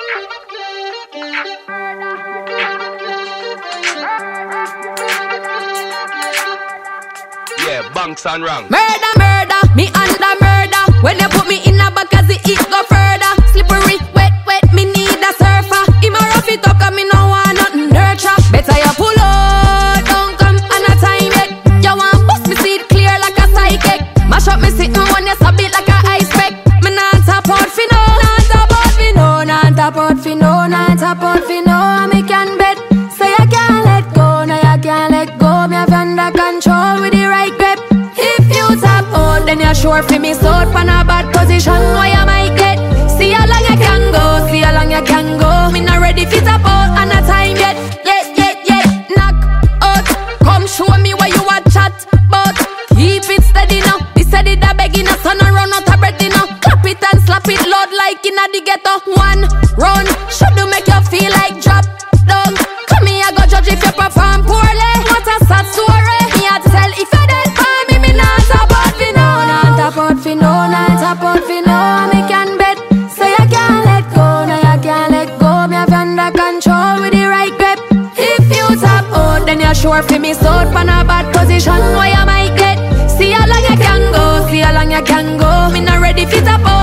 Yeah, banks and wrong. Murder, murder, me under murder. When you put me in a back as it go further. Slippery, wet, wet, me need a surfer. Him a rough it up, me no want nothing nurture. Better you pull out, don't come on a time yet. You want bust me see it clear like a psychic. Mash up me sitting when you sub it like a ice pack. Me not tap out fi no, not tap out fi no, not tap out fi no, not tap out fi no. Me can bet, say I can't let go, now I can't let go. Me have under control with the right grip. If you tap out, then you're sure fi me out pan a bad position. Why I might get? See how long you can go, see how long you can go. Me not ready fi tap out and a time yet. Yeah, knock out. Come show me why you a chat, but keep it steady now. This said it a begging us on a run out of breath now. Clap it and slap it loud like in a the ghetto. One run should do make you feel like drop down. Come here, go judge if you perform poorly. What a sad story. Me a tell if you dead for me, me not tap out fi no, not tap out fi no, not tap out fi no. Me can bet, say I can't let go, now I can't let go. Me have under control with the right grip. If you tap out, then you're sure fi me out pan a bad position. Why I might get? See how long you can go, see how long you can go. Me not ready fi tap out.